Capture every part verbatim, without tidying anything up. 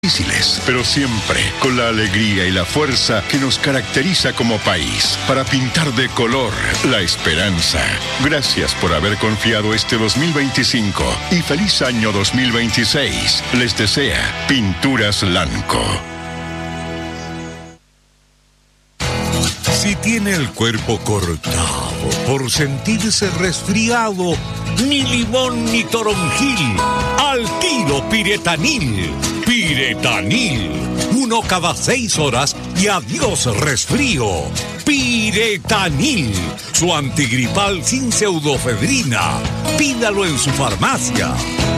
difíciles, pero siempre con la alegría y la fuerza que nos caracteriza como país, para pintar de color la esperanza. Gracias por haber confiado este dos mil veinticinco y feliz año dos mil veintiséis. Les desea Pinturas Lanco. Si tiene el cuerpo cortado por sentirse resfriado, ni limón ni toronjil, al tiro Piretanil. Piretanil, uno cada seis horas y adiós resfrío. Piretanil, su antigripal sin pseudofedrina. Pídalo en su farmacia.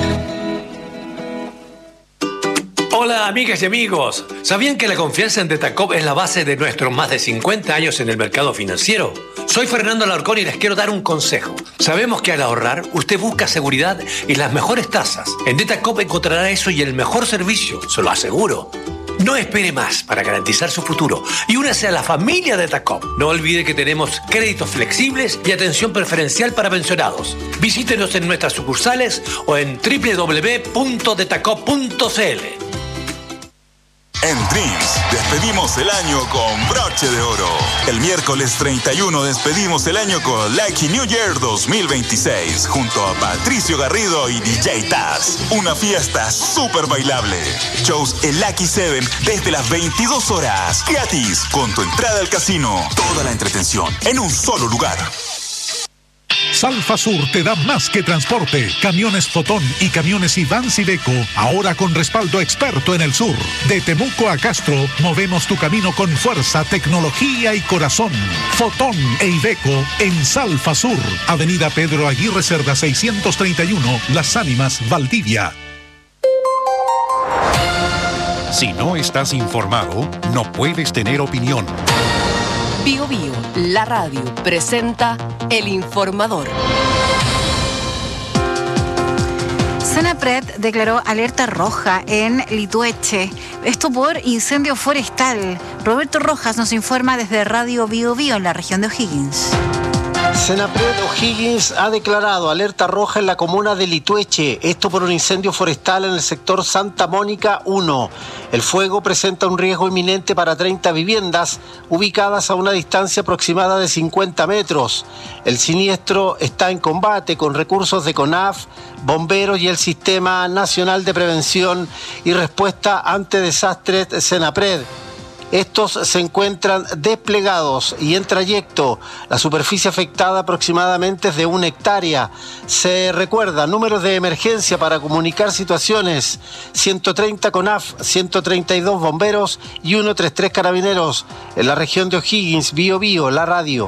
Hola amigas y amigos, ¿sabían que la confianza en Detacop es la base de nuestros más de cincuenta años en el mercado financiero? Soy Fernando Alarcón y les quiero dar un consejo. Sabemos que al ahorrar, usted busca seguridad y las mejores tasas. En Detacop encontrará eso y el mejor servicio, se lo aseguro. No espere más para garantizar su futuro y únase a la familia Detacop. No olvide que tenemos créditos flexibles y atención preferencial para pensionados. Visítenos en nuestras sucursales o en doble u doble u doble u punto detacop punto c l. En Dreams, despedimos el año con broche de oro. El miércoles treinta y uno despedimos el año con Lucky New Year dos mil veintiséis, junto a Patricio Garrido y D J Taz. Una fiesta súper bailable. Shows en Lucky Seven desde las veintidós horas. Gratis, con tu entrada al casino. Toda la entretención en un solo lugar. Salfasur te da más que transporte. Camiones Fotón y camiones Ivans Iveco, ahora con respaldo experto en el sur. De Temuco a Castro, movemos tu camino con fuerza, tecnología y corazón. Fotón e Iveco en Salfasur. Avenida Pedro Aguirre Cerda seiscientos treinta y uno, Las Ánimas, Valdivia. Si no estás informado, no puedes tener opinión. Bio Bio, la radio, presenta El Informador. Senapred declaró alerta roja en Litueche, esto por incendio forestal. Roberto Rojas nos informa desde Radio Bio Bio en la región de O'Higgins. Senapred O'Higgins ha declarado alerta roja en la comuna de Litueche, esto por un incendio forestal en el sector Santa Mónica uno. El fuego presenta un riesgo inminente para treinta viviendas ubicadas a una distancia aproximada de cincuenta metros. El siniestro está en combate con recursos de CONAF, bomberos y el Sistema Nacional de Prevención y Respuesta ante Desastres Senapred. Estos se encuentran desplegados y en trayecto. La superficie afectada aproximadamente es de una hectárea. Se recuerda, números de emergencia para comunicar situaciones: ciento treinta CONAF, ciento treinta y dos bomberos y ciento treinta y tres carabineros. En la región de O'Higgins, Bio Bio, la radio.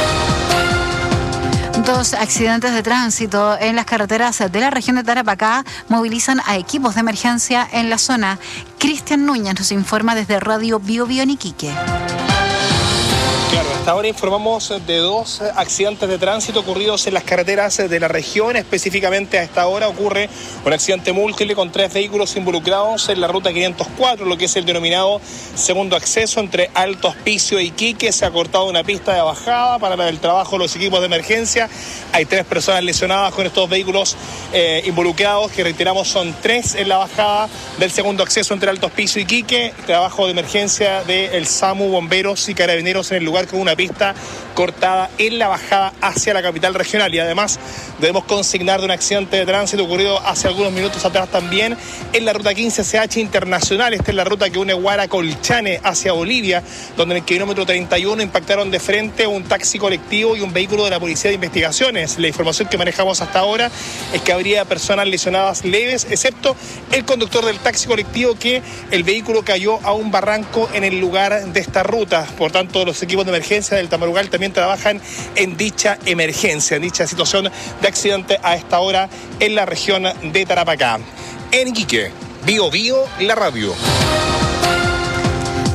Dos accidentes de tránsito en las carreteras de la región de Tarapacá movilizan a equipos de emergencia en la zona. Cristian Núñez nos informa desde Radio Bio Bio en Iquique. Claro, hasta ahora informamos de dos accidentes de tránsito ocurridos en las carreteras de la región. Específicamente a esta hora ocurre un accidente múltiple con tres vehículos involucrados en la ruta quinientos cuatro, lo que es el denominado segundo acceso entre Alto Hospicio e Iquique. Se ha cortado una pista de bajada para el trabajo de los equipos de emergencia. Hay tres personas lesionadas con estos vehículos eh, involucrados, que reiteramos son tres en la bajada del segundo acceso entre Alto Hospicio e Iquique. Trabajo de emergencia del SAMU, bomberos y carabineros en el lugar, con una pista cortada en la bajada hacia la capital regional. Y además debemos consignar de un accidente de tránsito ocurrido hace algunos minutos atrás también en la ruta quince C H internacional. Esta es la ruta que une Huara-Colchane hacia Bolivia, donde en el kilómetro treinta y uno impactaron de frente un taxi colectivo y un vehículo de la Policía de Investigaciones. La información que manejamos hasta ahora es que habría personas lesionadas leves, excepto el conductor del taxi colectivo, que el vehículo cayó a un barranco en el lugar de esta ruta. Por tanto, los equipos de emergencia del Tamarugal también trabajan en dicha emergencia, en dicha situación de accidente a esta hora en la región de Tarapacá. En Iquique, Bio Bio, la radio.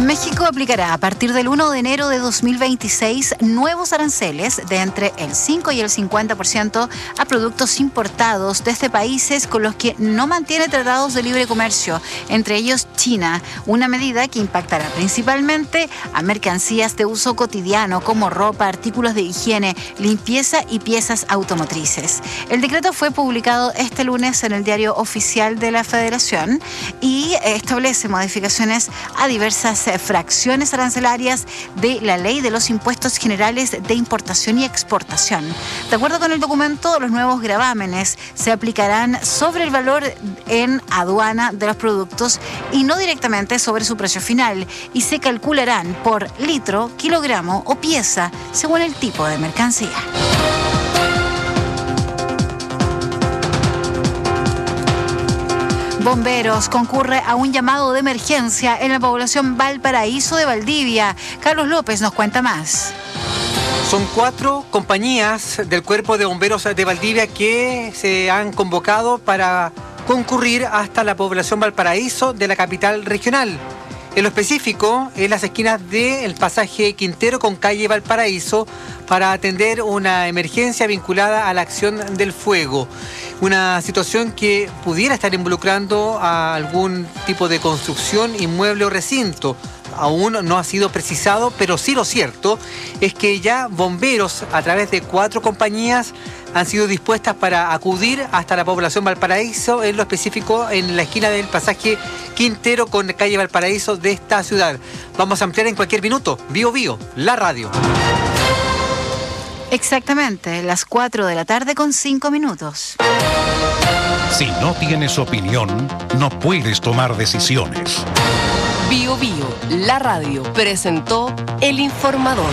México aplicará a partir del primero de enero de dos mil veintiséis nuevos aranceles de entre el cinco y el cincuenta por ciento a productos importados desde países con los que no mantiene tratados de libre comercio, entre ellos China, una medida que impactará principalmente a mercancías de uso cotidiano como ropa, artículos de higiene, limpieza y piezas automotrices. El decreto fue publicado este lunes en el Diario Oficial de la Federación y establece modificaciones a diversas fracciones arancelarias de la Ley de los Impuestos Generales de Importación y Exportación. De acuerdo con el documento, los nuevos gravámenes se aplicarán sobre el valor en aduana de los productos y no directamente sobre su precio final, y se calcularán por litro, kilogramo o pieza según el tipo de mercancía. Bomberos concurre a un llamado de emergencia en la población Valparaíso de Valdivia. Carlos López nos cuenta más. Son cuatro compañías del Cuerpo de Bomberos de Valdivia que se han convocado para concurrir hasta la población Valparaíso de la capital regional. En lo específico, en las esquinas del pasaje Quintero con calle Valparaíso, para atender una emergencia vinculada a la acción del fuego. Una situación que pudiera estar involucrando a algún tipo de construcción, inmueble o recinto. Aún no ha sido precisado, pero sí lo cierto es que ya bomberos a través de cuatro compañías han sido dispuestas para acudir hasta la población Valparaíso, en lo específico en la esquina del pasaje Quintero con calle Valparaíso de esta ciudad. Vamos a ampliar en cualquier minuto. Bio Bio, la radio. Exactamente, las cuatro de la tarde con cinco minutos. Si no tienes opinión, no puedes tomar decisiones. Bio Bio, la radio, presentó El Informador.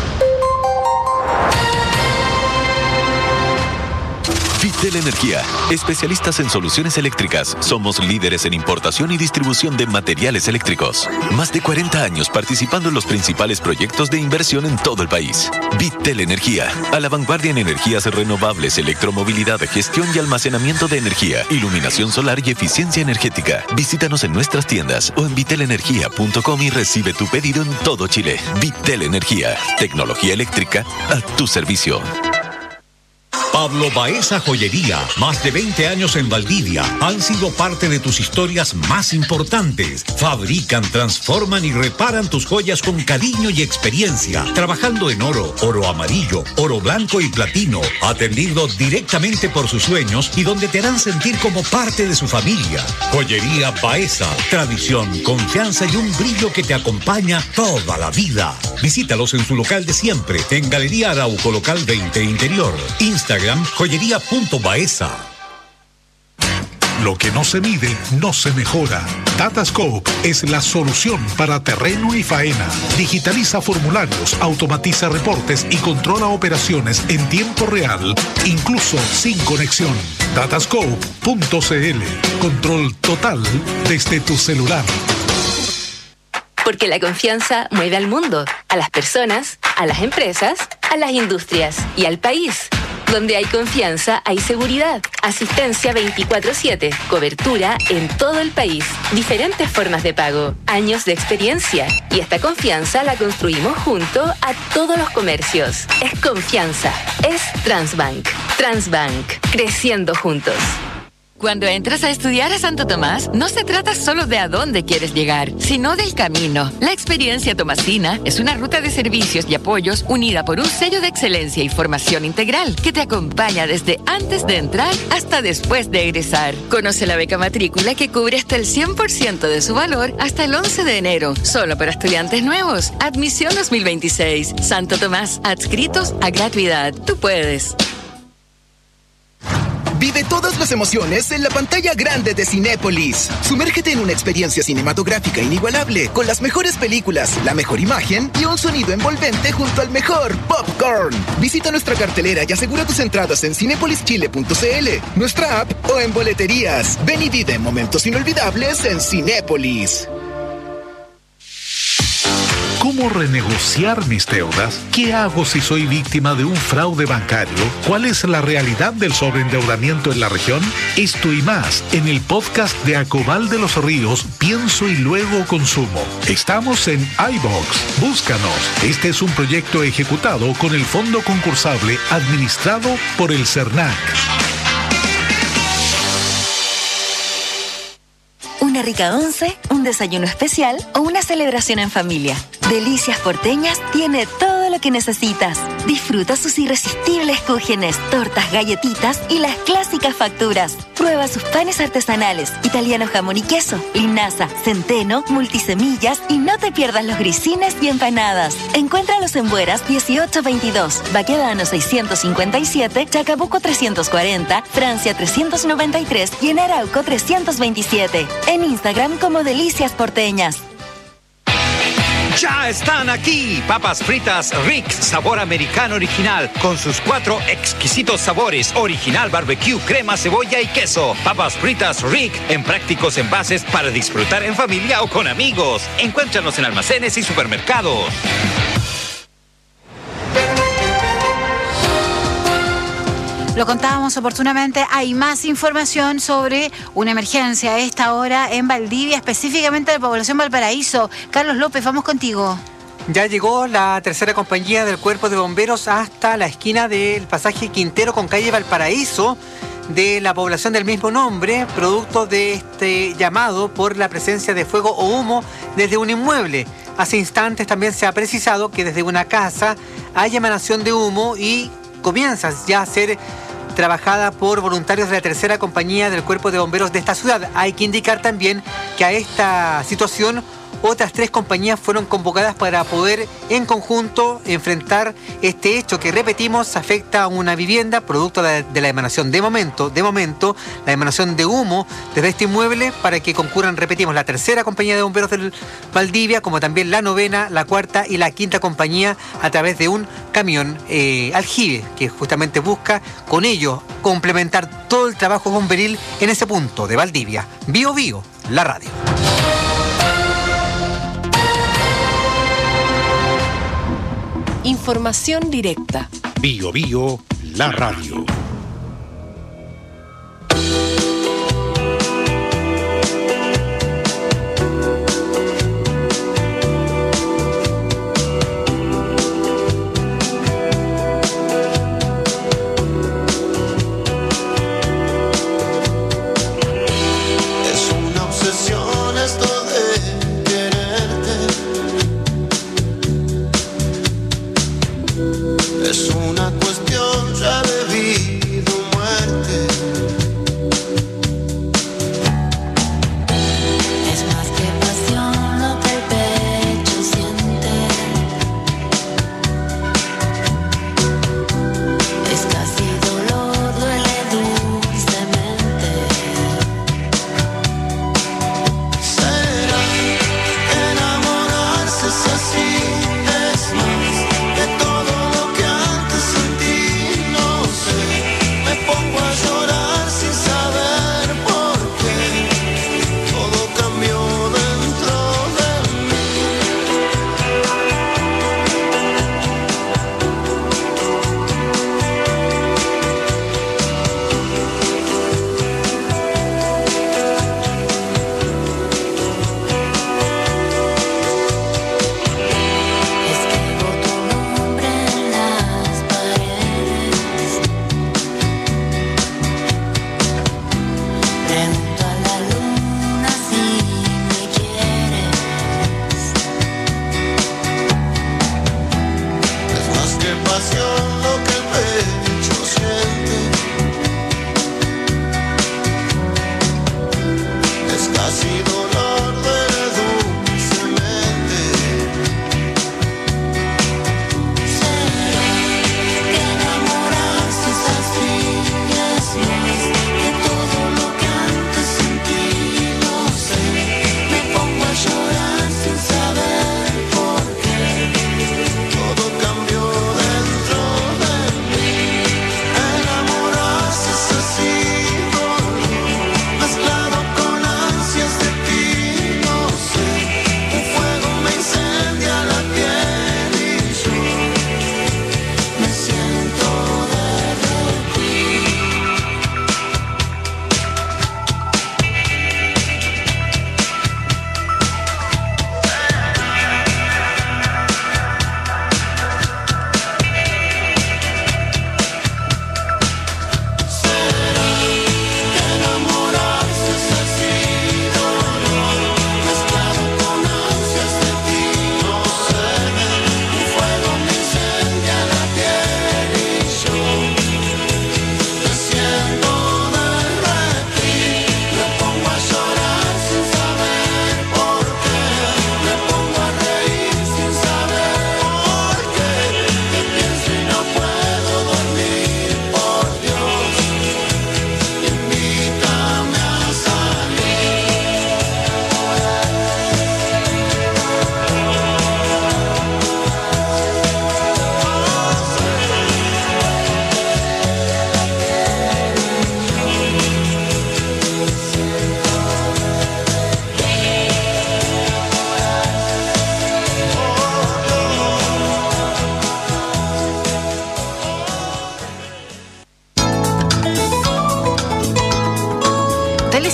Vitel Energía, especialistas en soluciones eléctricas. Somos líderes en importación y distribución de materiales eléctricos. Más de cuarenta años participando en los principales proyectos de inversión en todo el país. Vitel Energía, a la vanguardia en energías renovables, electromovilidad, gestión y almacenamiento de energía, iluminación solar y eficiencia energética. Visítanos en nuestras tiendas o en vitel energía punto com y recibe tu pedido en todo Chile. Vitel Energía, tecnología eléctrica a tu servicio. Pablo Baeza Joyería, más de veinte años en Valdivia, han sido parte de tus historias más importantes. Fabrican, transforman y reparan tus joyas con cariño y experiencia, trabajando en oro, oro amarillo, oro blanco y platino, atendido directamente por sus dueños y donde te harán sentir como parte de su familia. Joyería Baeza, tradición, confianza y un brillo que te acompaña toda la vida. Visítalos en su local de siempre, en Galería Arauco, local veinte Interior. Instagram joyería punto baeza. Lo que no se mide, no se mejora. Datascope es la solución para terreno y faena. Digitaliza formularios, automatiza reportes y controla operaciones en tiempo real, incluso sin conexión. datascope punto c l. Control total desde tu celular. Porque la confianza mueve al mundo, a las personas, a las empresas, a las industrias y al país. Donde hay confianza, hay seguridad. Asistencia veinticuatro siete. Cobertura en todo el país. Diferentes formas de pago. Años de experiencia. Y esta confianza la construimos junto a todos los comercios. Es confianza. Es Transbank. Transbank. Creciendo juntos. Cuando entras a estudiar a Santo Tomás, no se trata solo de a dónde quieres llegar, sino del camino. La experiencia tomasina es una ruta de servicios y apoyos unida por un sello de excelencia y formación integral que te acompaña desde antes de entrar hasta después de egresar. Conoce la beca matrícula que cubre hasta el cien por ciento de su valor hasta el once de enero, solo para estudiantes nuevos. Admisión dos mil veintiséis. Santo Tomás, adscritos a gratuidad. Tú puedes. Vive todas las emociones en la pantalla grande de Cinépolis. Sumérgete en una experiencia cinematográfica inigualable, con las mejores películas, la mejor imagen y un sonido envolvente junto al mejor popcorn. Visita nuestra cartelera y asegura tus entradas en cinépolis chile punto c l, nuestra app o en boleterías. Ven y vive momentos inolvidables en Cinépolis. ¿Cómo renegociar mis deudas? ¿Qué hago si soy víctima de un fraude bancario? ¿Cuál es la realidad del sobreendeudamiento en la región? Esto y más en el podcast de Acobal de los Ríos, Pienso y Luego Consumo. Estamos en iVoox. Búscanos. Este es un proyecto ejecutado con el Fondo Concursable administrado por el CERNAC. Una rica once, un desayuno especial o una celebración en familia. Delicias Porteñas tiene todo lo que necesitas. Disfruta sus irresistibles cúgenes, tortas, galletitas y las clásicas facturas. Prueba sus panes artesanales, italiano jamón y queso, linaza, centeno, multisemillas y no te pierdas los grisines y empanadas. Encuéntralos en Bueras dieciocho veintidós, Baquedano seiscientos cincuenta y siete, Chacabuco trescientos cuarenta, Francia trescientos noventa y tres y en Arauco trescientos veintisiete. En Instagram como Delicias Porteñas. Ya están aquí, papas fritas Rick, sabor americano original, con sus cuatro exquisitos sabores, original, barbecue, crema, cebolla y queso. Papas fritas Rick, en prácticos envases para disfrutar en familia o con amigos. Encuéntranos en almacenes y supermercados. Lo contábamos oportunamente, hay más información sobre una emergencia a esta hora en Valdivia, específicamente de la población Valparaíso. Carlos López, vamos contigo. Ya llegó la tercera compañía del Cuerpo de Bomberos hasta la esquina del pasaje Quintero con calle Valparaíso de la población del mismo nombre, producto de este llamado por la presencia de fuego o humo desde un inmueble. Hace instantes también se ha precisado que desde una casa hay emanación de humo y comienza ya a ser trabajada por voluntarios de la tercera compañía del Cuerpo de Bomberos de esta ciudad. Hay que indicar también que a esta situación otras tres compañías fueron convocadas para poder en conjunto enfrentar este hecho que, repetimos, afecta a una vivienda producto de, de la emanación de momento, de momento, la emanación de humo desde este inmueble, para que concurran, repetimos, la tercera compañía de bomberos del Valdivia, como también la novena, la cuarta y la quinta compañía a través de un camión eh, aljibe, que justamente busca con ello complementar todo el trabajo bomberil en ese punto de Valdivia. Bio Bio, la radio. Información directa. Bio Bio, la radio. Es una cuestión ya de vida.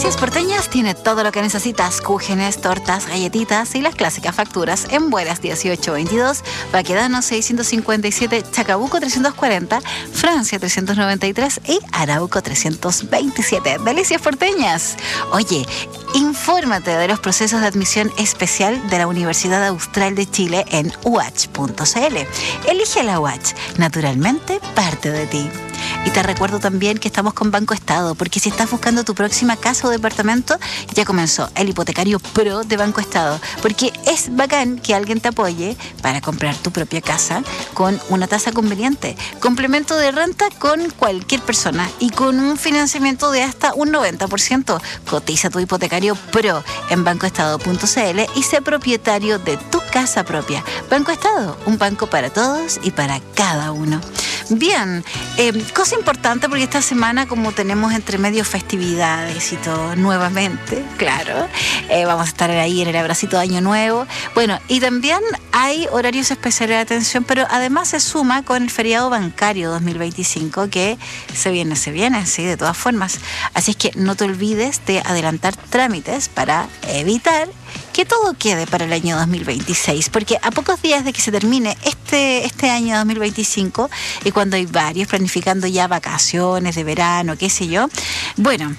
Delicias Porteñas tiene todo lo que necesitas: cúgenes, tortas, galletitas y las clásicas facturas en Buenas dieciocho veintidós, Baquedano seiscientos cincuenta y siete, Chacabuco trescientos cuarenta, Francia trescientos noventa y tres y Arauco trescientos veintisiete. Delicias Porteñas. Oye, infórmate de los procesos de admisión especial de la Universidad Austral de Chile en u a ch punto c l. Elige la U A Ch, naturalmente parte de ti. Y te recuerdo también que estamos con Banco Estado, porque si estás buscando tu próxima casa o departamento, ya comenzó el hipotecario pro de Banco Estado, porque es bacán que alguien te apoye para comprar tu propia casa con una tasa conveniente, complemento de renta con cualquier persona y con un financiamiento de hasta un noventa por ciento. Cotiza tu hipotecario pro en banco estado punto c l y sé propietario de tu casa propia. Banco Estado, un banco para todos y para cada uno. Bien, eh, cosa importante, porque esta semana, como tenemos entre medio festividades y todo, nuevamente, claro, eh, vamos a estar ahí en el abracito de Año Nuevo. Bueno, y también hay horarios especiales de atención, pero además se suma con el feriado bancario dos mil veinticinco, que se viene, se viene, sí, de todas formas. Así es que no te olvides de adelantar trámites para evitar que todo quede para el año dos mil veintiséis, porque a pocos días de que se termine este, este año dos mil veinticinco, y cuando hay varios planificando ya vacaciones de verano, qué sé yo, bueno,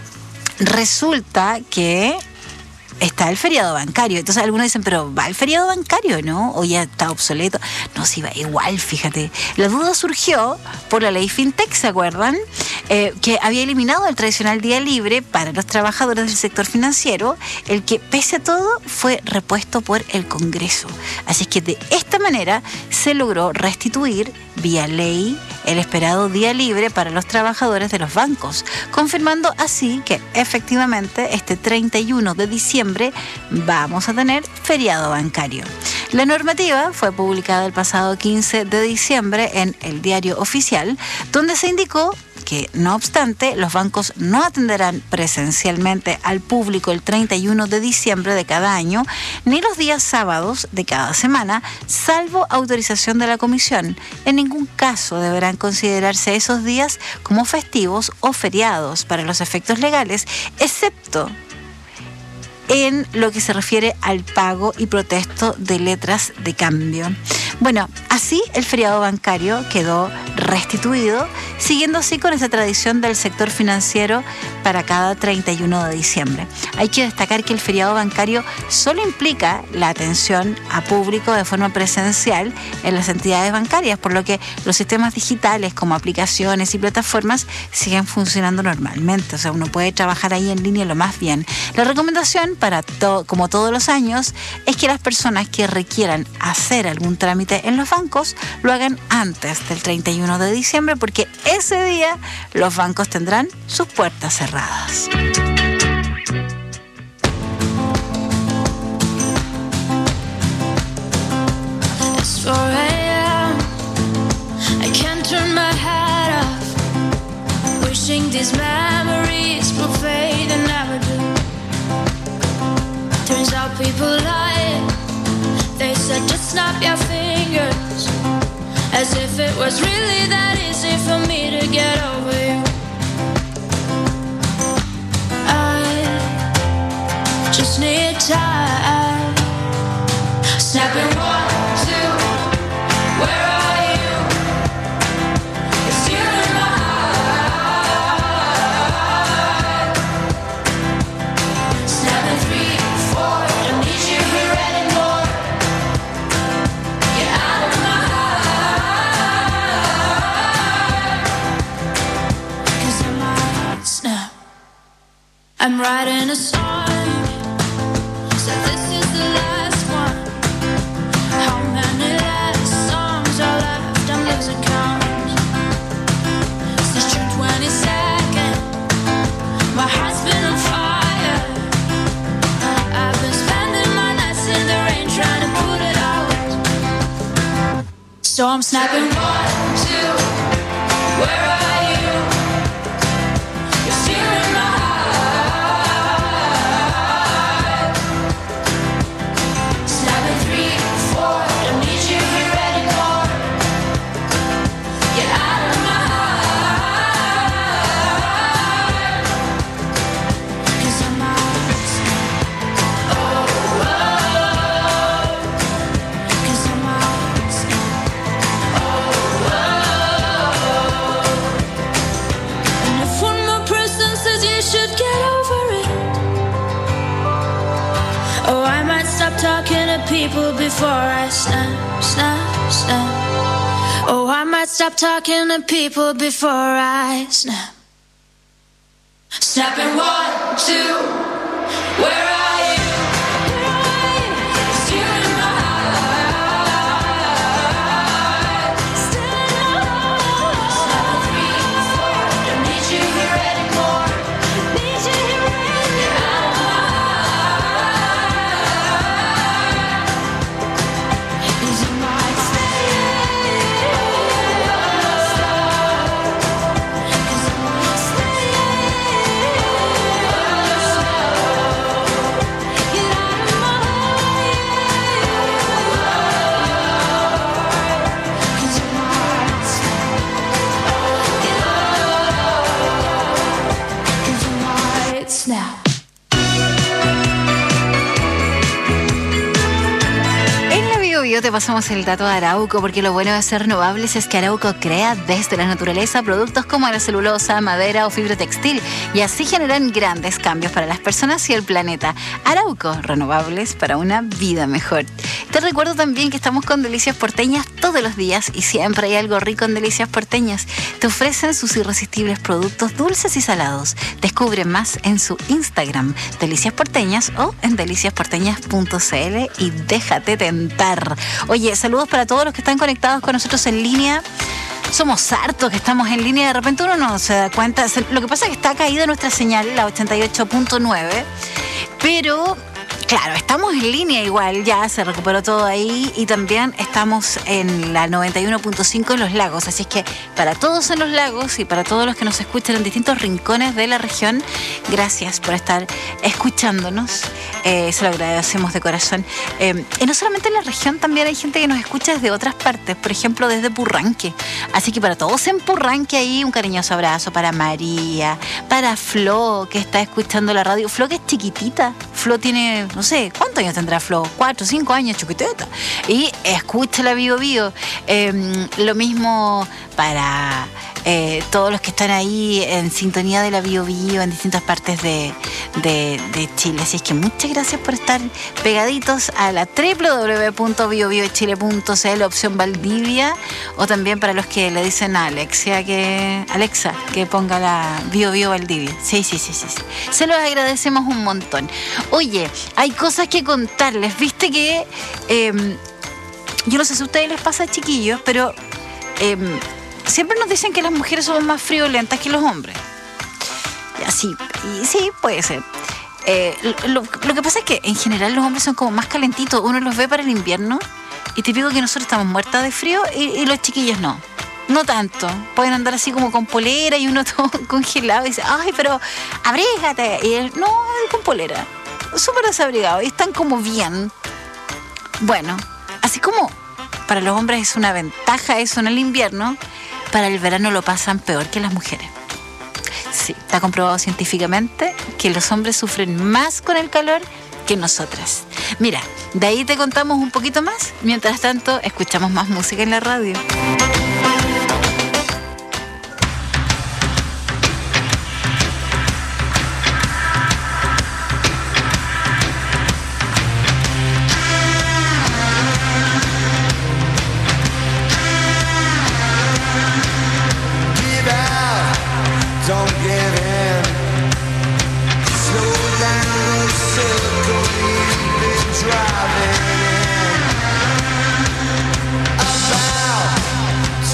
resulta que está el feriado bancario. Entonces algunos dicen, pero ¿va el feriado bancario, no? ¿O ya está obsoleto? No, sí va igual, fíjate. La duda surgió por la ley FinTech, ¿se acuerdan? Eh, que había eliminado el tradicional día libre para los trabajadores del sector financiero, el que pese a todo fue repuesto por el Congreso. Así es que de esta manera se logró restituir vía ley el esperado día libre para los trabajadores de los bancos, confirmando así que efectivamente este treinta y uno de diciembre vamos a tener feriado bancario. La normativa fue publicada el pasado quince de diciembre en el Diario Oficial, donde se indicó que, no obstante, los bancos no atenderán presencialmente al público el treinta y uno de diciembre de cada año, ni los días sábados de cada semana, salvo autorización de la comisión. En ningún caso deberán considerarse esos días como festivos o feriados para los efectos legales, excepto en lo que se refiere al pago y protesto de letras de cambio. Bueno, así el feriado bancario quedó restituido, siguiendo así con esa tradición del sector financiero para cada treinta y uno de diciembre. Hay que destacar que el feriado bancario solo implica la atención a público de forma presencial en las entidades bancarias, por lo que los sistemas digitales como aplicaciones y plataformas siguen funcionando normalmente. O sea, uno puede trabajar ahí en línea lo más bien. La recomendación, para to- como todos los años, es que las personas que requieran hacer algún trámite en los bancos lo hagan antes del treinta y uno de diciembre, porque ese día los bancos tendrán sus puertas cerradas. It's four a m I can't turn my head off, wishing these memories will fade and never do. Turns out people lie. They said just snap your fingers, as if it was really that easy for me to get over you. I just need time. Snapping one, two, where are you? It's you in my heart. Snapping three, four, don't need you here anymore. Get out of my heart. 'Cause I might snap. I'm writing a song, so this is the last one. How many last songs are left? I'm losing count. Since June twenty-second, my heart's been on fire. I've been spending my nights in the rain trying to put it out. So I'm snapping one, two, where are you? You're still in my heart. Snapping three, four, don't need you here anymore. Get out of my heart. 'Cause the people before I snap, snap, snap. Oh, I might stop talking to people before I snap. Snapping one, two, where are you? Where are you? It's you in my heart. Still in my heart. Snapping three, four, don't need you here anymore. Need you here anymore. You're out of my heart. 'Cause you might stay. 'Cause you might stay. Snap. En la Bio Bio te pasamos el dato de Arauco, porque lo bueno de ser renovables es que Arauco crea desde la naturaleza productos como la celulosa, madera o fibra textil, y así generan grandes cambios para las personas y el planeta. Arauco, renovables para una vida mejor. Te recuerdo también que estamos con Delicias Porteñas todos los días y siempre hay algo rico en Delicias Porteñas. Te ofrecen sus irresistibles productos dulces y salados. Descubre más en su Instagram, Delicias Porteñas, o en delicias porteñas punto c l y déjate tentar. Oye, saludos para todos los que están conectados con nosotros en línea. Somos hartos que estamos en línea, de repente uno no se da cuenta. Lo que pasa es que está caída nuestra señal, la ochenta y ocho punto nueve, pero claro, estamos en línea igual, ya se recuperó todo ahí, y también estamos en la noventa y uno punto cinco en Los Lagos, así es que para todos en Los Lagos y para todos los que nos escuchan en distintos rincones de la región, gracias por estar escuchándonos, eh, se lo agradecemos de corazón. Eh, y no solamente en la región, también hay gente que nos escucha desde otras partes, por ejemplo desde Purranque, así que para todos en Purranque ahí un cariñoso abrazo para María, para Flo, que está escuchando la radio. Flo, que es chiquitita, Flo tiene, no sé, ¿cuántos años tendrá Flo? Cuatro, cinco años, chiquiteta. Y escucha la Bio Bio. Eh, lo mismo para eh, todos los que están ahí en sintonía de la Bio Bio en distintas partes de, de, de Chile. Así es que muchas gracias por estar pegaditos a la doble u doble u doble u punto bio bio chile punto c l, opción Valdivia, o también para los que le dicen a Alexia que, Alexa que ponga la Bio Bio Valdivia. Sí, sí, sí, sí, sí. Se los agradecemos un montón. Oye, hay cosas que contarles. Viste que eh, yo no sé si a ustedes les pasa, chiquillos, pero eh, siempre nos dicen que las mujeres somos más friolentas que los hombres. Y así, y sí, puede ser. Eh, lo, lo que pasa es que en general los hombres son como más calentitos. Uno los ve para el invierno y típico que nosotros estamos muertas de frío y, y los chiquillos no. No tanto. Pueden andar así como con polera y uno todo congelado y dice, ay, pero abrígate. Y él, no, con polera. Súper desabrigado y están como bien. Bueno, así como para los hombres es una ventaja eso en el invierno, para el verano lo pasan peor que las mujeres. Sí, está comprobado científicamente que los hombres sufren más con el calor que nosotras. Mira, de ahí te contamos un poquito más. Mientras tanto, escuchamos más música en la radio. Driving in about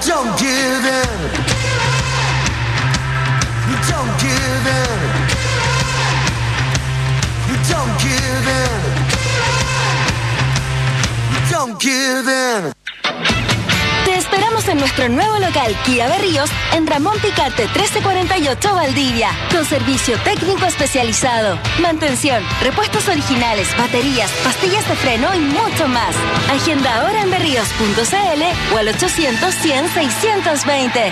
Don't give in. Don't give in. Don't give in. Don't give in. Te esperamos en nuestro nuevo local Kia Berríos en Ramón Picarte trece cuarenta y ocho Valdivia, con servicio técnico especializado, mantención, repuestos originales, baterías, pastillas de freno y mucho más. Agenda ahora en berríos punto c l o al ochocientos, cien, seiscientos veinte.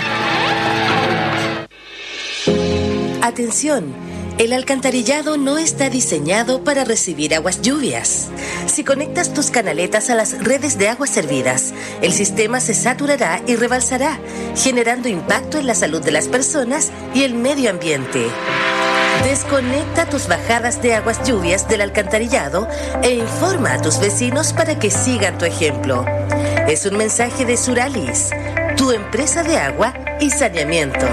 Atención. El alcantarillado no está diseñado para recibir aguas lluvias. Si conectas tus canaletas a las redes de aguas servidas, el sistema se saturará y rebalsará, generando impacto en la salud de las personas y el medio ambiente. Desconecta tus bajadas de aguas lluvias del alcantarillado e informa a tus vecinos para que sigan tu ejemplo. Es un mensaje de Suralis, tu empresa de agua y saneamiento.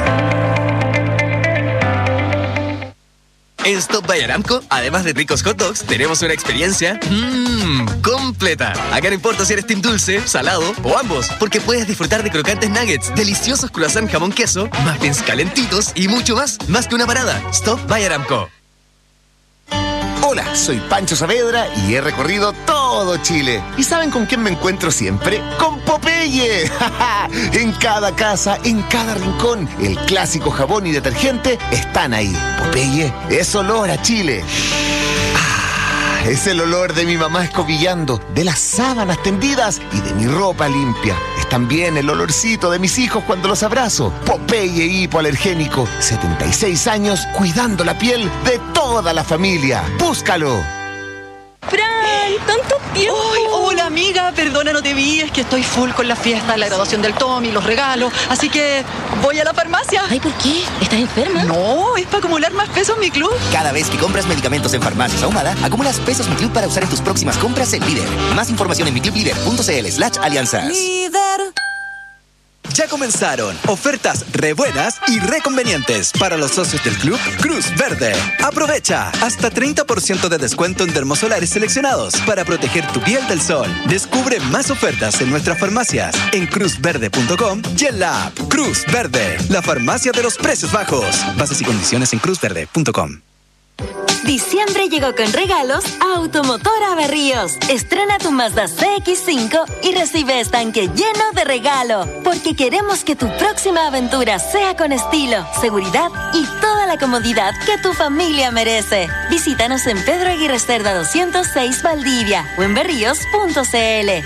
En Stop by Aramco, además de ricos hot dogs, tenemos una experiencia mmm, completa. Acá no importa si eres team dulce, salado o ambos, porque puedes disfrutar de crocantes nuggets, deliciosos croissant jamón queso, muffins calentitos y mucho más, más que una parada. Stop by Aramco. Hola, soy Pancho Saavedra y he recorrido todo Chile. ¿Y saben con quién me encuentro siempre? ¡Con Popeye! En cada casa, en cada rincón, el clásico jabón y detergente están ahí. Popeye es olor a Chile. Ah, es el olor de mi mamá escobillando, de las sábanas tendidas y de mi ropa limpia. Es también el olorcito de mis hijos cuando los abrazo. Popeye hipoalergénico, setenta y seis años cuidando la piel de toda la familia. ¡Búscalo! ¡Fran! ¡Tanto tiempo! ¡Ay, hola amiga! Perdona, no te vi, es que estoy full con la fiesta, la graduación del Tommy, los regalos, así que voy a la farmacia. Ay, ¿por qué? ¿Estás enferma? No, es para acumular más pesos en mi club. Cada vez que compras medicamentos en Farmacias Ahumada, acumulas pesos Mi Club para usar en tus próximas compras en Líder. Más información en miclublíder punto c l slash alianzas. Líder. Ya comenzaron ofertas re buenas y re convenientes para los socios del club Cruz Verde. Aprovecha hasta treinta por ciento de descuento en dermosolares seleccionados para proteger tu piel del sol. Descubre más ofertas en nuestras farmacias en cruz verde punto com y en la app Cruz Verde, la farmacia de los precios bajos. Bases y condiciones en cruz verde punto com. Diciembre llegó con regalos a Automotora Berríos. Estrena tu Mazda C X cinco y recibe estanque lleno de regalo. Porque queremos que tu próxima aventura sea con estilo, seguridad y toda la comodidad que tu familia merece. Visítanos en Pedro Aguirre Cerda doscientos seis Valdivia o en berríos punto c l.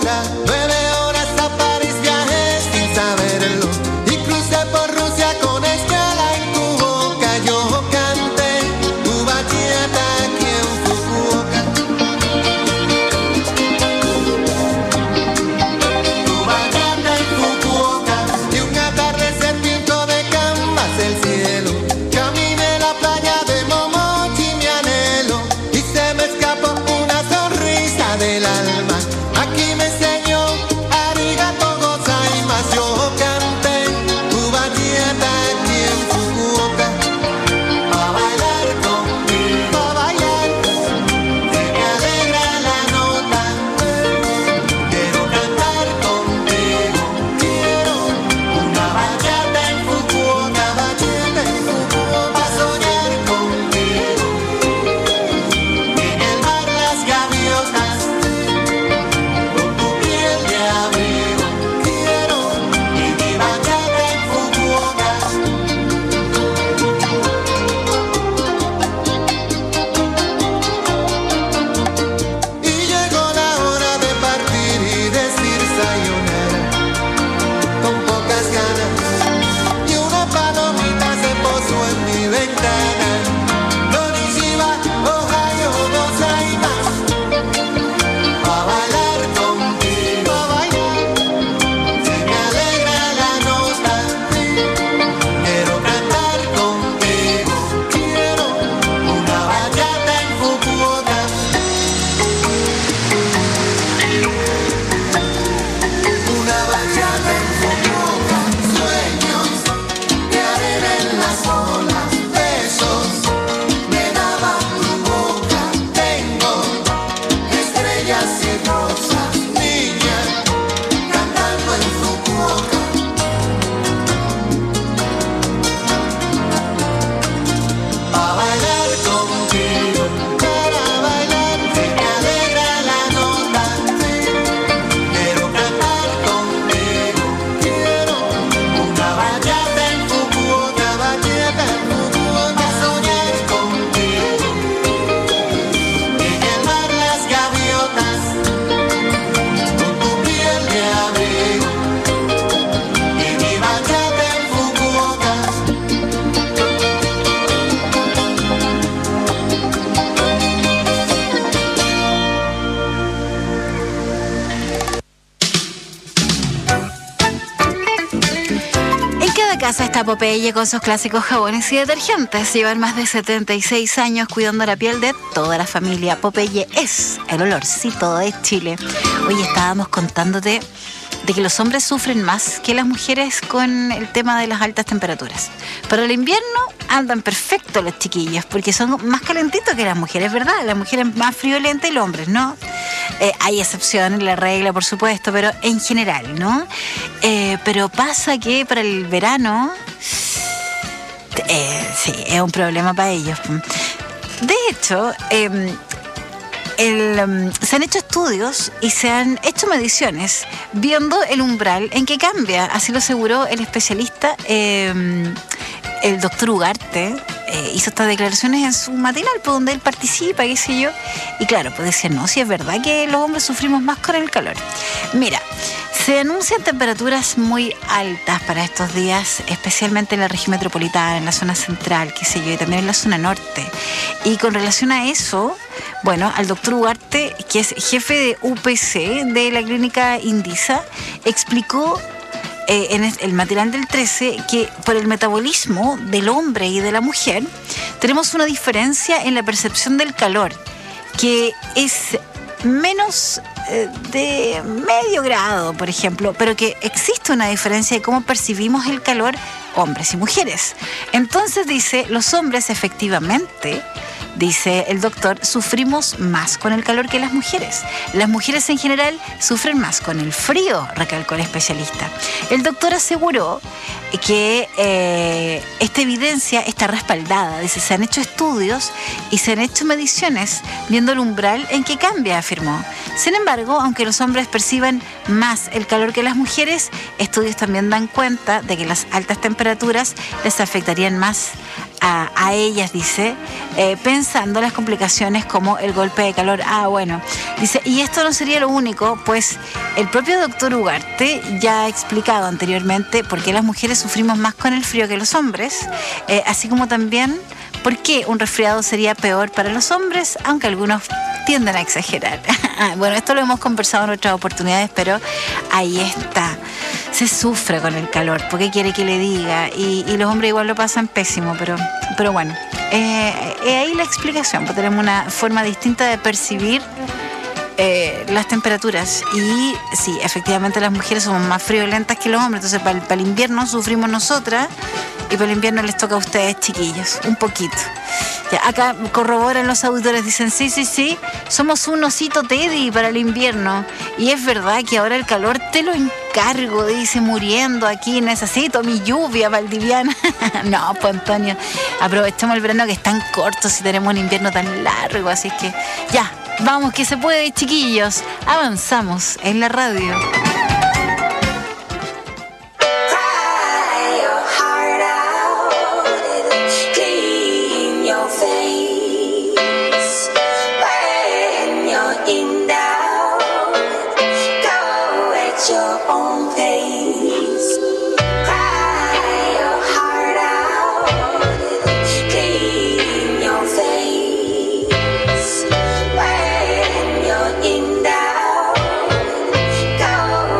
Con casa está Popeye con sus clásicos jabones y detergentes. Llevan más de setenta y seis años cuidando la piel de toda la familia. Popeye es el olorcito de Chile. Hoy estábamos contándote de que los hombres sufren más que las mujeres con el tema de las altas temperaturas. Pero el invierno andan perfecto los chiquillos, porque son más calentitos que las mujeres, ¿verdad? Las mujeres más friolentas y los hombres, ¿no? Eh, hay excepciones, la regla, por supuesto, pero en general, ¿no? Eh, pero pasa que para el verano, eh, sí, es un problema para ellos. De hecho, eh, El, um, se han hecho estudios y se han hecho mediciones viendo el umbral en que cambia. Así lo aseguró el especialista, eh, el doctor Ugarte. Eh, hizo estas declaraciones en su matinal, por donde él participa, qué sé yo. Y claro, pues decía, no, si es verdad que los hombres sufrimos más con el calor. Mira, se anuncian temperaturas muy altas para estos días, especialmente en la región metropolitana, en la zona central, qué sé yo, y también en la zona norte. Y con relación a eso, bueno, al doctor Ugarte, que es jefe de U P C de la clínica Indisa, explicó eh, en el matinal del trece que por el metabolismo del hombre y de la mujer tenemos una diferencia en la percepción del calor, que es menos eh, de medio grado, por ejemplo, pero que existe una diferencia de cómo percibimos el calor hombres y mujeres. Entonces dice, los hombres efectivamente, dice el doctor, sufrimos más con el calor que las mujeres. Las mujeres en general sufren más con el frío, recalcó el especialista. El doctor aseguró que eh, esta evidencia está respaldada. Dice, se han hecho estudios y se han hecho mediciones viendo el umbral en que cambia, afirmó. Sin embargo, aunque los hombres perciban más el calor que las mujeres, estudios también dan cuenta de que las altas temperaturas les afectarían más a, a ellas, dice, eh, pensando en las complicaciones como el golpe de calor. Ah, bueno, dice, y esto no sería lo único, pues el propio doctor Ugarte ya ha explicado anteriormente por qué las mujeres sufrimos más con el frío que los hombres, eh, así como también por qué un resfriado sería peor para los hombres, aunque algunos tienden a exagerar. Bueno, esto lo hemos conversado en otras oportunidades, pero ahí está. Se sufre con el calor, ¿por qué quiere que le diga? Y, y los hombres igual lo pasan pésimo, pero, pero bueno, eh, eh, ahí la explicación, pues tenemos una forma distinta de percibir Eh, las temperaturas. Y sí, efectivamente las mujeres somos más friolentas que los hombres. Entonces para el, para el invierno sufrimos nosotras y para el invierno les toca a ustedes, chiquillos, un poquito. Ya, acá corroboran los auditores, dicen sí, sí, sí, somos un osito Teddy para el invierno. Y es verdad que ahora el calor te lo encargo, dice, muriendo aquí, necesito mi lluvia valdiviana. No, pues Antonio, aprovechemos el verano que es tan corto si tenemos un invierno tan largo, así es que ya, vamos que se puede, chiquillos. Avanzamos en la radio. Go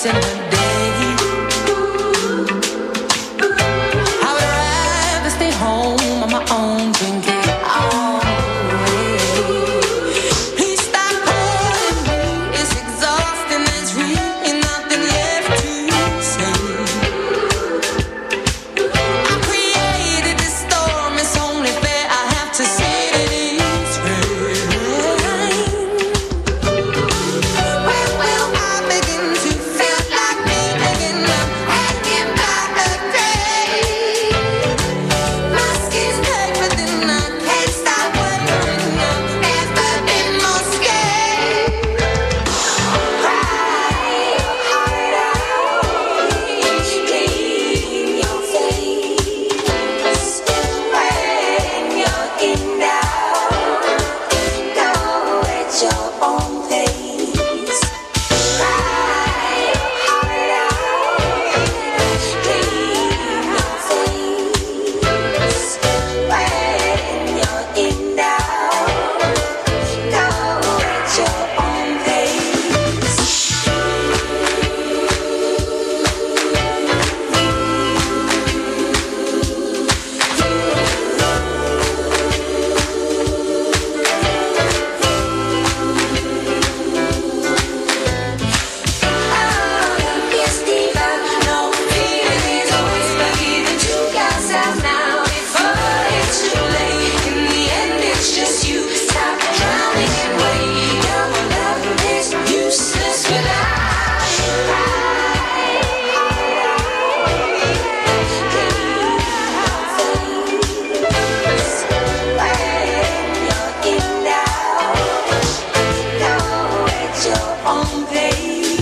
in the day. I would rather stay home on my own, drink it all away. Please stop holding me, it's exhausting, there's really nothing left to say. I created this storm, it's only fair I have to say that it's right. When will I begin to feel like me again? I'm hanging by a thread. My skin's tight, but then I can't stop wondering. I've never been more scared. Cry harder, clean your face. When you're in doubt, go at your own pace. Cry harder, clean your face. When you're in doubt, go at your own pace. Yes, diva, no feeling is always lucky that you got yourself now before it's too late. In the end, it's just you. Stop drowning and wait. Your love is useless without you. Cry harder, clean your face. When you're in doubt, go at your own pace.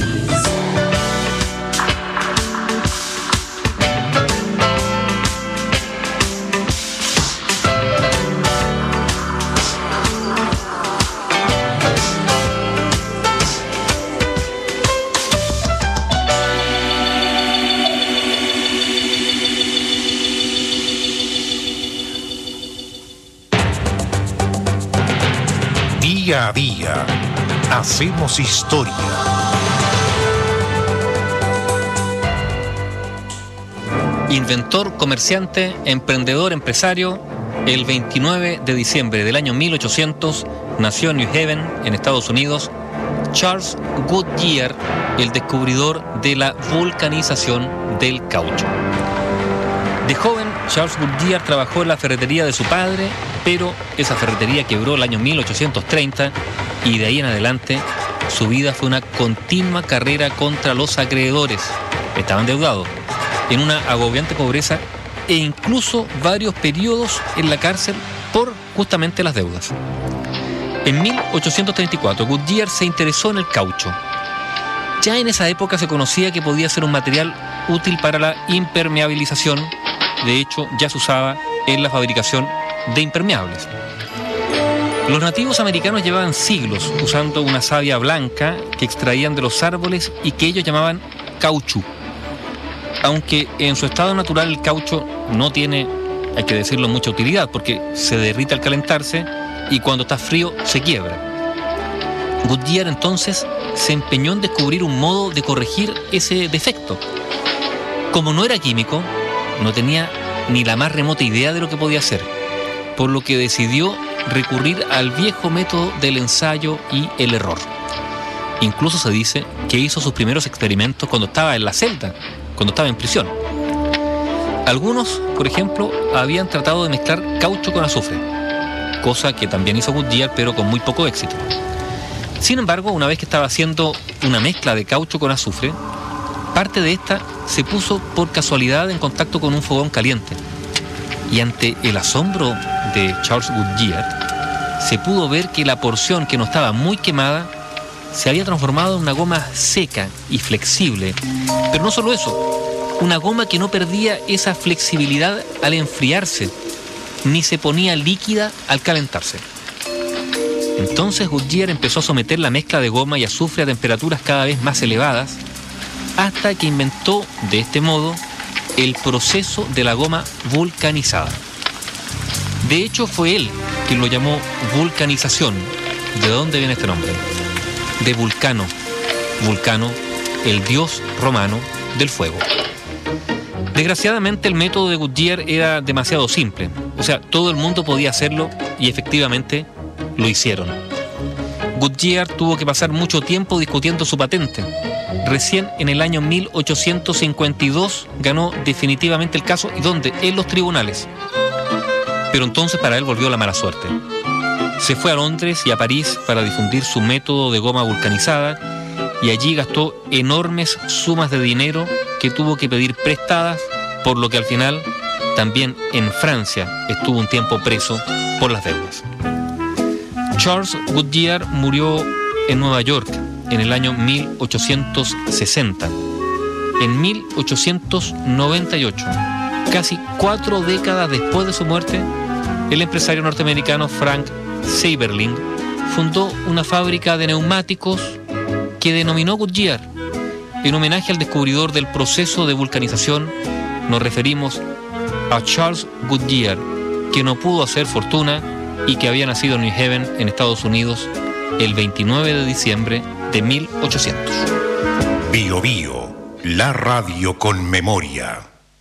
Día a día, hacemos historia. Inventor, comerciante, emprendedor, empresario, el veintinueve de diciembre del año mil ochocientos nació en New Haven, en Estados Unidos, Charles Goodyear, el descubridor de la vulcanización del caucho. De joven, Charles Goodyear trabajó en la ferretería de su padre, pero esa ferretería quebró el año mil ochocientos treinta y de ahí en adelante su vida fue una continua carrera contra los acreedores. Estaba endeudado, en una agobiante pobreza e incluso varios periodos en la cárcel por justamente las deudas. En mil ochocientos treinta y cuatro, Goodyear se interesó en el caucho. Ya en esa época se conocía que podía ser un material útil para la impermeabilización. De hecho, ya se usaba en la fabricación de impermeables. Los nativos americanos llevaban siglos usando una savia blanca que extraían de los árboles y que ellos llamaban cauchú. Aunque en su estado natural el caucho no tiene, hay que decirlo, mucha utilidad porque se derrite al calentarse y cuando está frío se quiebra. Goodyear entonces se empeñó en descubrir un modo de corregir ese defecto. Como no era químico, no tenía ni la más remota idea de lo que podía hacer, por lo que decidió recurrir al viejo método del ensayo y el error. Incluso se dice que hizo sus primeros experimentos cuando estaba en la celda, cuando estaba en prisión. Algunos, por ejemplo, habían tratado de mezclar caucho con azufre, cosa que también hizo Goodyear, pero con muy poco éxito. Sin embargo, una vez que estaba haciendo una mezcla de caucho con azufre, parte de esta se puso por casualidad en contacto con un fogón caliente. Y ante el asombro de Charles Goodyear, se pudo ver que la porción que no estaba muy quemada se había transformado en una goma seca y flexible. Pero no solo eso, una goma que no perdía esa flexibilidad al enfriarse, ni se ponía líquida al calentarse. Entonces Goodyear empezó a someter la mezcla de goma y azufre a temperaturas cada vez más elevadas, hasta que inventó de este modo el proceso de la goma vulcanizada. De hecho, fue él quien lo llamó vulcanización. ¿De dónde viene este nombre? De vulcano. Vulcano el dios romano del fuego. Desgraciadamente el método de Goodyear era demasiado simple, o sea, todo el mundo podía hacerlo y efectivamente lo hicieron. Goodyear tuvo que pasar mucho tiempo discutiendo su patente. Recién en el año mil ochocientos cincuenta y dos ganó definitivamente el caso, y donde en los tribunales. Pero entonces para él volvió la mala suerte. Se fue a Londres y a París para difundir su método de goma vulcanizada, y allí gastó enormes sumas de dinero que tuvo que pedir prestadas, por lo que al final también en Francia estuvo un tiempo preso por las deudas. Charles Goodyear murió en Nueva York en el año mil ochocientos sesenta. En mil ochocientos noventa y ocho, casi cuatro décadas después de su muerte, el empresario norteamericano Frank Seiberling fundó una fábrica de neumáticos que denominó Goodyear. En homenaje al descubridor del proceso de vulcanización, nos referimos a Charles Goodyear, que no pudo hacer fortuna y que había nacido en New Haven, en Estados Unidos, el veintinueve de diciembre de mil ochocientos. Bio Bio, la radio con memoria.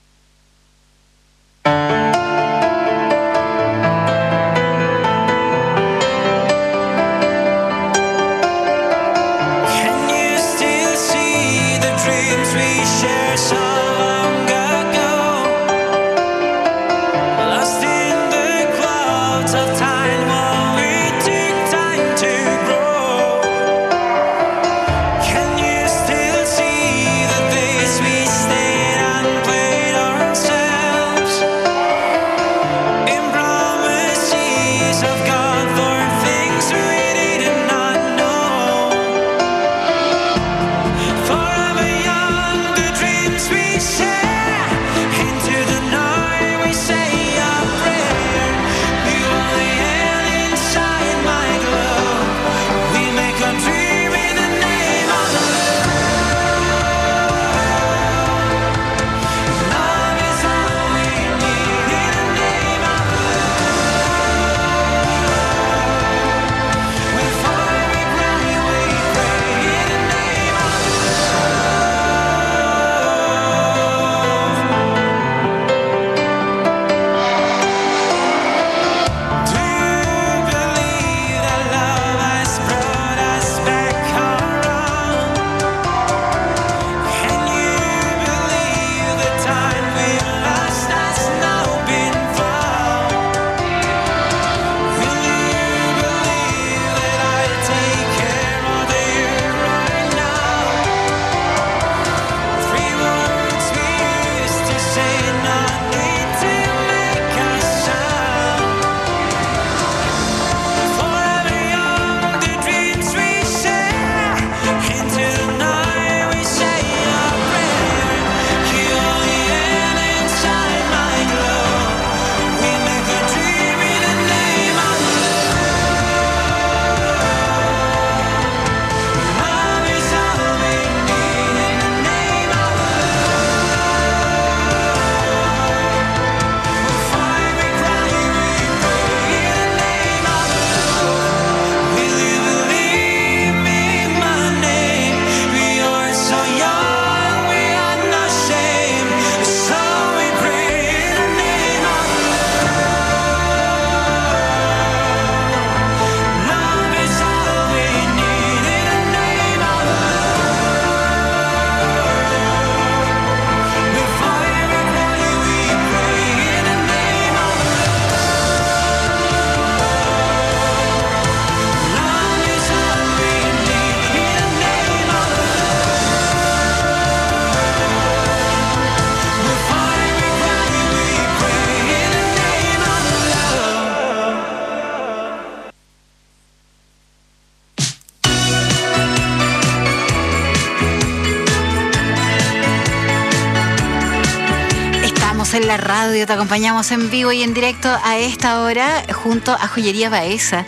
En la radio, te acompañamos en vivo y en directo a esta hora junto a Joyería Baeza,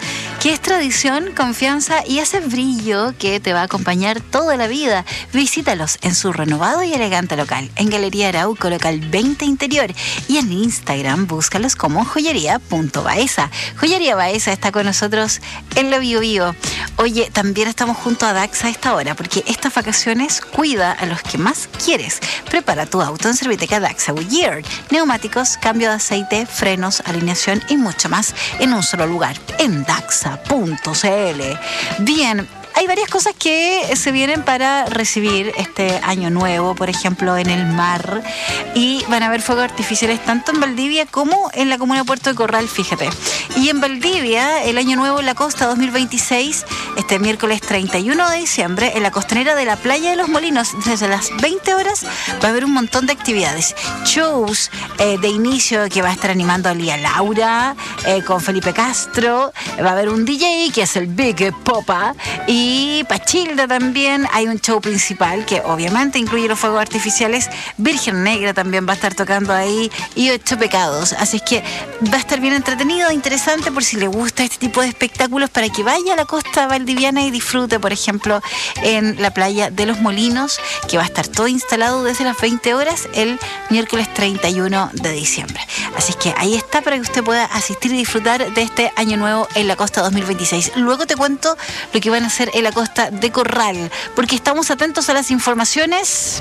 que es tradición, confianza y hace brillo que te va a acompañar toda la vida. Visítalos en su renovado y elegante local, en Galería Arauco, local veinte Interior, y en Instagram búscalos como joyería punto baeza. Joyería Baeza está con nosotros en Lo Bio Bio. Oye, también estamos junto a Daxa a esta hora, porque estas vacaciones cuida a los que más quieres. Prepara tu auto en Serviteca Daxa Goodyear. Neumáticos, cambio de aceite, frenos, alineación y mucho más en un solo lugar, en daxa punto cl. Bien, hay varias cosas que se vienen para recibir este año nuevo, por ejemplo, en el mar, y van a haber fuegos artificiales tanto en Valdivia como en la comuna de Puerto de Corral, fíjate. Y en Valdivia, el año nuevo en la costa dos mil veintiséis, este miércoles treinta y uno de diciembre, en la costanera de la Playa de los Molinos, desde las veinte horas, va a haber un montón de actividades. Shows eh, de inicio que va a estar animando a Lía Laura, eh, con Felipe Castro, va a haber un D J que es el Big Popa, y Y Pachilda también. Hay un show principal que obviamente incluye los fuegos artificiales. Virgen Negra también va a estar tocando ahí, y Ocho Pecados. Así es que va a estar bien entretenido, interesante por si le gusta este tipo de espectáculos, para que vaya a la costa valdiviana y disfrute, por ejemplo, en la Playa de los Molinos, que va a estar todo instalado desde las veinte horas el miércoles treinta y uno de diciembre. Así es que ahí está, para que usted pueda asistir y disfrutar de este año nuevo en la costa dos mil veintiséis. Luego te cuento lo que van a hacer en la costa de Corral, porque estamos atentos a las informaciones.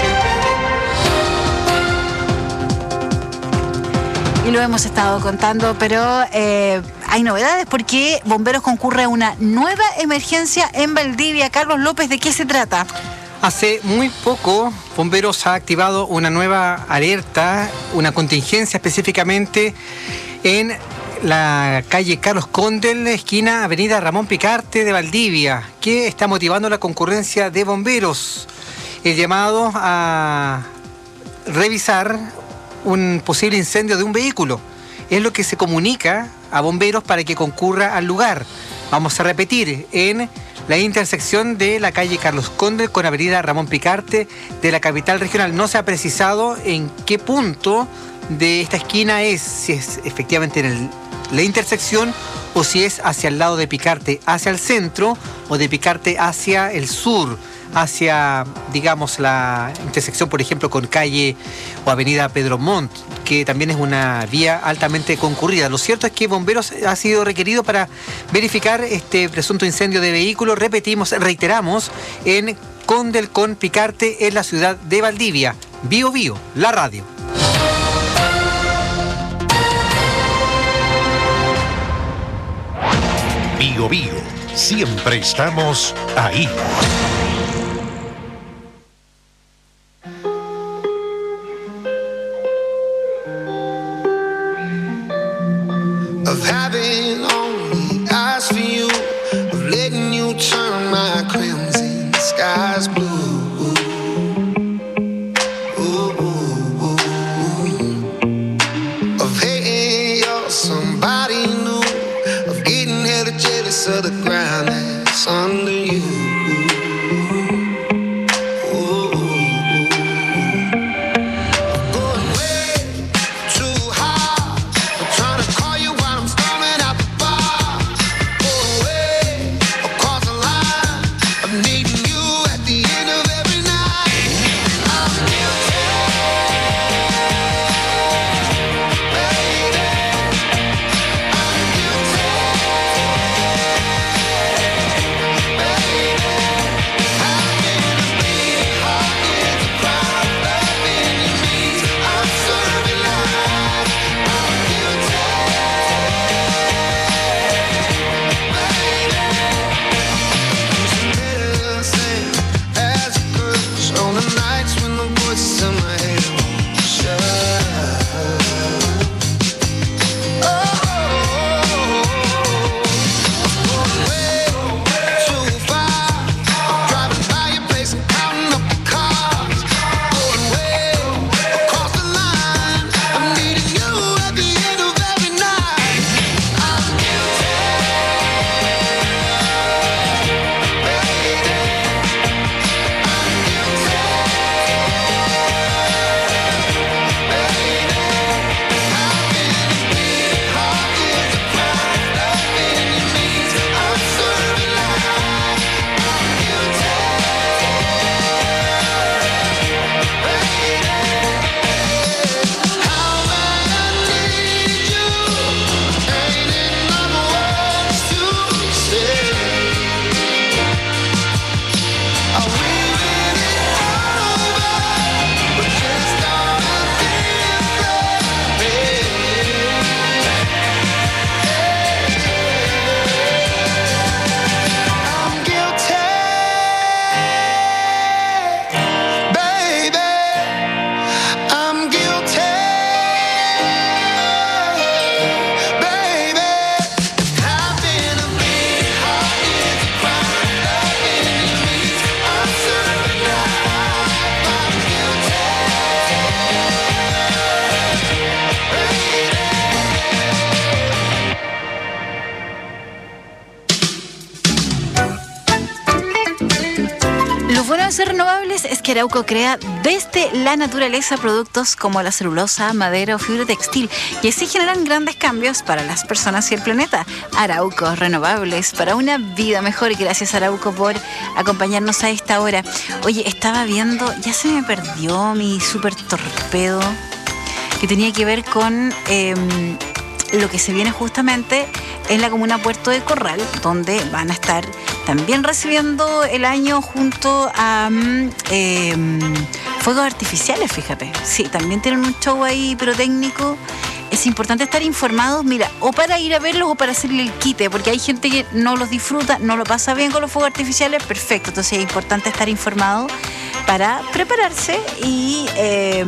Y lo hemos estado contando, pero eh, hay novedades porque Bomberos concurre a una nueva emergencia en Valdivia. Carlos López, ¿de qué se trata? Hace muy poco, Bomberos ha activado una nueva alerta, una contingencia específicamente en la calle Carlos Condel, esquina Avenida Ramón Picarte de Valdivia, que está motivando la concurrencia de bomberos. El llamado a revisar un posible incendio de un vehículo es lo que se comunica a bomberos para que concurra al lugar. Vamos a repetir, en la intersección de la calle Carlos Condel con Avenida Ramón Picarte de la capital regional. No se ha precisado en qué punto de esta esquina es, si es efectivamente en el la intersección o si es hacia el lado de Picarte hacia el centro, o de Picarte hacia el sur, hacia, digamos, la intersección, por ejemplo, con calle o avenida Pedro Montt, que también es una vía altamente concurrida. Lo cierto es que Bomberos ha sido requerido para verificar este presunto incendio de vehículo. Repetimos, reiteramos, en Condel con Picarte, en la ciudad de Valdivia. Bio Bio, la radio. Bio Bio, siempre estamos ahí. Of having only eyes for you, of letting you turn my crimson skies blue. Ooh, ooh, ooh. Of hating you're somebody new, of getting hella jealous of the ground that's under you. es que Arauco crea desde la naturaleza productos como la celulosa, madera o fibra textil y así generan grandes cambios para las personas y el planeta. Arauco, renovables para una vida mejor. Y gracias, Arauco, por acompañarnos a esta hora. Oye, estaba viendo, ya se me perdió mi super torpedo que tenía que ver con eh, lo que se viene justamente en la comuna Puerto de Corral, donde van a estar también recibiendo el año junto a eh, fuegos artificiales, fíjate. Sí, también tienen un show ahí pirotécnico. Es importante estar informados, mira, o para ir a verlos o para hacerle el quite, porque hay gente que no los disfruta, no lo pasa bien con los fuegos artificiales, perfecto. Entonces es importante estar informado para prepararse y... Eh,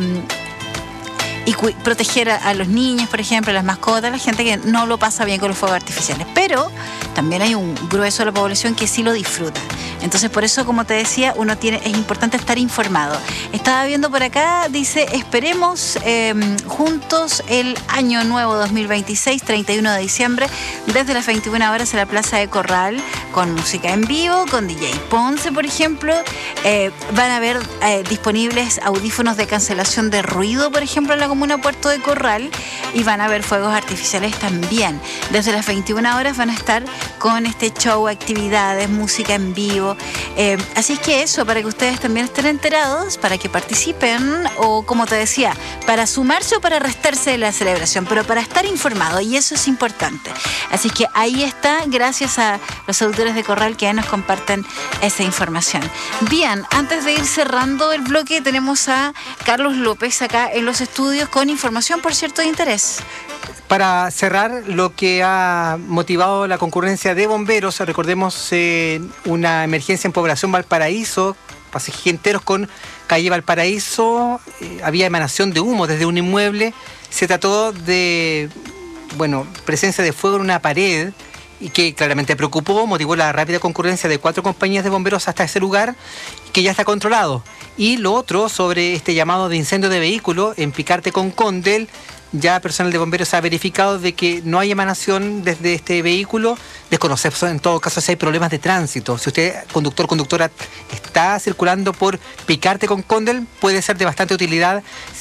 y cu- proteger a, a los niños, por ejemplo, a las mascotas, a la gente que no lo pasa bien con los fuegos artificiales. Pero también hay un grueso de la población que sí lo disfruta. Entonces, por eso, como te decía, uno tiene, es importante estar informado. Estaba viendo por acá, dice, esperemos eh, juntos el año nuevo dos mil veintiséis, treinta y uno de diciembre, desde las veintiuna horas en la Plaza de Corral, con música en vivo, con D J Ponce, por ejemplo. Eh, van a haber eh, disponibles audífonos de cancelación de ruido, por ejemplo, en la comuna Puerto de Corral, y van a haber fuegos artificiales también. Desde las veintiuna horas van a estar con este show, actividades, música en vivo. Eh, así es que eso, para que ustedes también estén enterados, para que participen, o como te decía, para sumarse o para restarse de la celebración, pero para estar informado, y eso es importante. Así es que ahí está, gracias a los auditores de Corral que nos comparten esa información. Bien, antes de ir cerrando el bloque, tenemos a Carlos López acá en los estudios con información, por cierto, de interés. Para cerrar, lo que ha motivado la concurrencia de bomberos, recordemos eh, una emergencia en población Valparaíso, pasajes enteros con calle Valparaíso, eh, había emanación de humo desde un inmueble, se trató de, bueno, presencia de fuego en una pared, y que claramente preocupó, motivó la rápida concurrencia de cuatro compañías de bomberos hasta ese lugar, que ya está controlado. Y lo otro, sobre este llamado de incendio de vehículo en Picarte con Condel, ya personal de bomberos ha verificado de que no hay emanación desde este vehículo. Desconocemos en todo caso si hay problemas de tránsito. Si usted, conductor, conductora, está circulando por Picarte con Condel, puede ser de bastante utilidad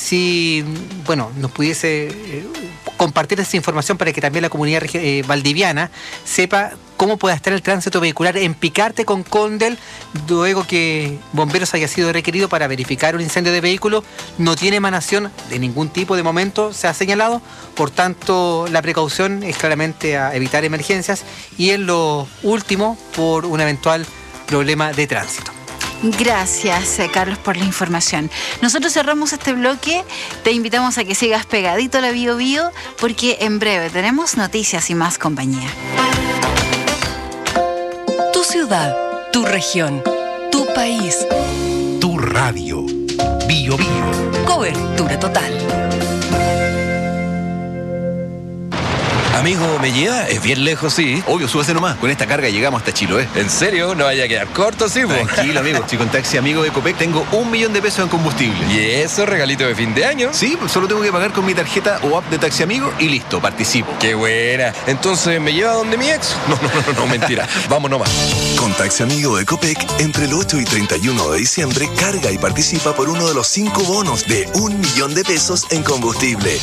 si, bueno, nos pudiese eh, compartir esa información para que también la comunidad eh, valdiviana sepa cómo puede estar el tránsito vehicular en Picarte con Condel, luego que bomberos haya sido requerido para verificar un incendio de vehículo. No tiene emanación de ningún tipo de momento, se ha señalado, por tanto la precaución es claramente a evitar emergencias, y en lo último, por un eventual problema de tránsito. Gracias, Carlos, por la información. Nosotros cerramos este bloque. Te invitamos a que sigas pegadito a la Bio Bio, porque en breve tenemos noticias y más compañía. Tu ciudad, tu región, tu país, tu radio. Bio Bio. Cobertura total. Amigo, ¿me lleva? Es bien lejos, sí. Obvio, súbase nomás. Con esta carga llegamos hasta Chiloé. ¿En serio? No vaya a quedar corto, sí, po. Tranquilo, amigo. Si con Taxi Amigo de Copec tengo un millón de pesos en combustible. ¿Y eso, regalito de fin de año? Sí, pues solo tengo que pagar con mi tarjeta o app de Taxi Amigo y listo, participo. ¡Qué buena! Entonces, ¿me lleva donde mi ex? No, no, no, no, mentira. Vamos nomás. Con Taxi Amigo de Copec, entre el ocho y treinta y uno de diciembre, carga y participa por uno de los cinco bonos de un millón de pesos en combustible.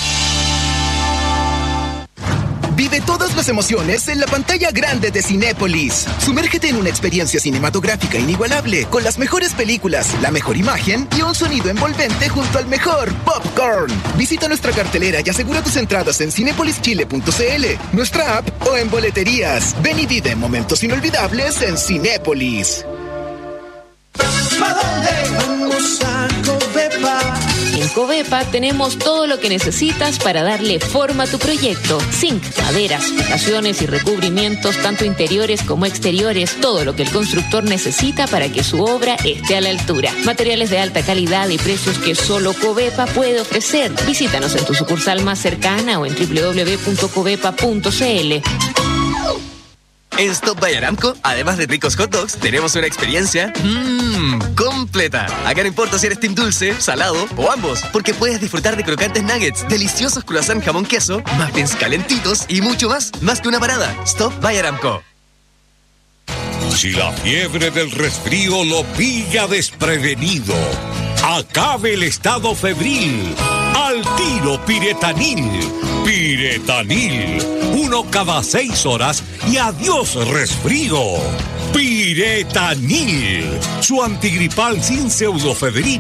Vive todas las emociones en la pantalla grande de Cinépolis. Sumérgete en una experiencia cinematográfica inigualable, con las mejores películas, la mejor imagen y un sonido envolvente junto al mejor popcorn. Visita nuestra cartelera y asegura tus entradas en cinepolis chile punto c l, nuestra app o en boleterías. Ven y vive momentos inolvidables en Cinépolis. ¿Para dónde vamos a Covepa? En Covepa tenemos todo lo que necesitas para darle forma a tu proyecto. Zinc, maderas, fijaciones y recubrimientos, tanto interiores como exteriores. Todo lo que el constructor necesita para que su obra esté a la altura. Materiales de alta calidad y precios que solo Covepa puede ofrecer. Visítanos en tu sucursal más cercana o en doble u doble u doble u punto covepa punto c l. En Stop by Aramco, además de ricos hot dogs, tenemos una experiencia mmm, completa. Acá no importa si eres team dulce, salado o ambos, porque puedes disfrutar de crocantes nuggets, deliciosos croissant jamón queso, muffins calentitos y mucho más, más que una parada. Stop by Aramco. Si la fiebre del resfrío lo pilla desprevenido, acabe el estado febril. Al tiro Piretanil. Piretanil. Uno cada seis horas y adiós resfrío. Piretanil. Su antigripal sin pseudofebrina.